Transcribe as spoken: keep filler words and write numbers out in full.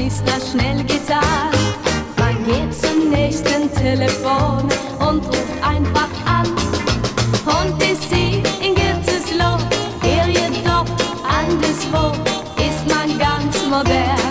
ist das schnell getan. Man geht zum nächsten Telefon und ruft einfach an. Und ist sie in Gütersloh, er jedoch anderswo, ist man ganz modern.